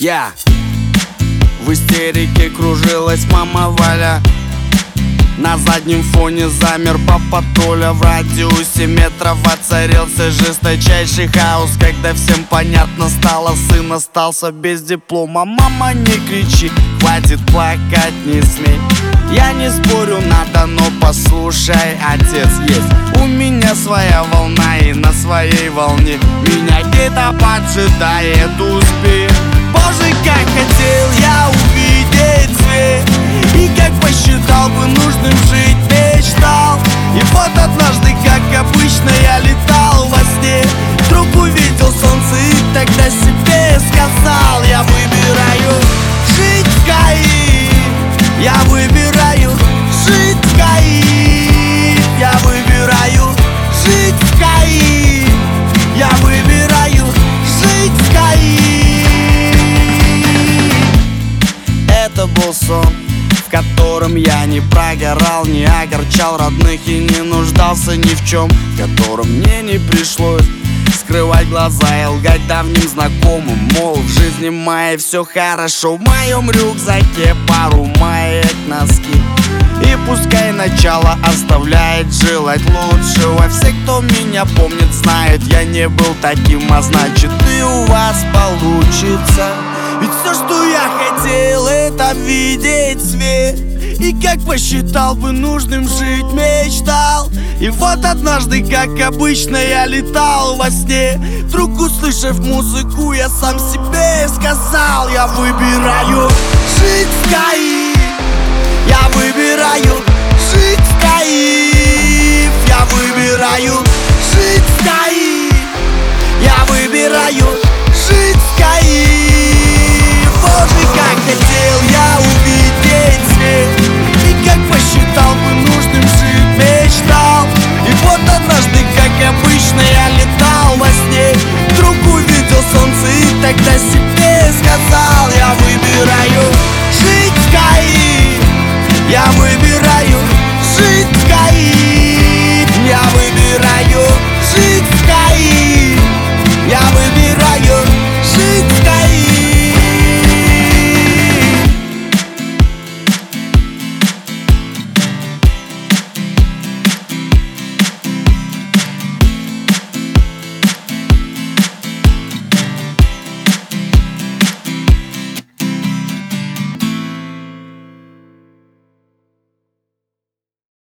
В истерике кружилась мама Валя. На заднем фоне замер папа Толя. В радиусе метров воцарился жесточайший хаос, когда всем понятно стало: сын остался без диплома. Мама, не кричи, хватит плакать, не смей. Я не спорю, надо, но послушай, отец есть. У меня своя волна, и на своей волне меня где-то поджидает успех. Боже, как хотел я увидеть свет, и как посчитал бы нужным жить, мечтал. И вот однажды, как обычно, я летал во сне, вдруг увидел солнце и тогда себе сказал: я выбираю жить в Каире, я выбираю жить в Каире, я выбираю жить в Каире, я выбираю жить в Каире. Это был сон, в котором я не прогорал, не огорчал родных и не нуждался ни в чем, в котором мне не пришлось скрывать глаза и лгать давним знакомым, мол, в жизни моей все хорошо. В моем рюкзаке пару маек, носки, и пускай начало оставляет желать лучшего. Все, кто меня помнит, знают, я не был таким, а значит и у вас получится. Ведь все, что я хотел, это видеть свет, и как посчитал бы нужным жить, мечтал. И вот однажды, как обычно, я летал во сне, вдруг услышав музыку, я сам себе сказал: я выбираю жить в Каире, я выбираю жить в Каире, я выбираю жить в Каире, я выбираю жить в Каире. Боже, как хотел я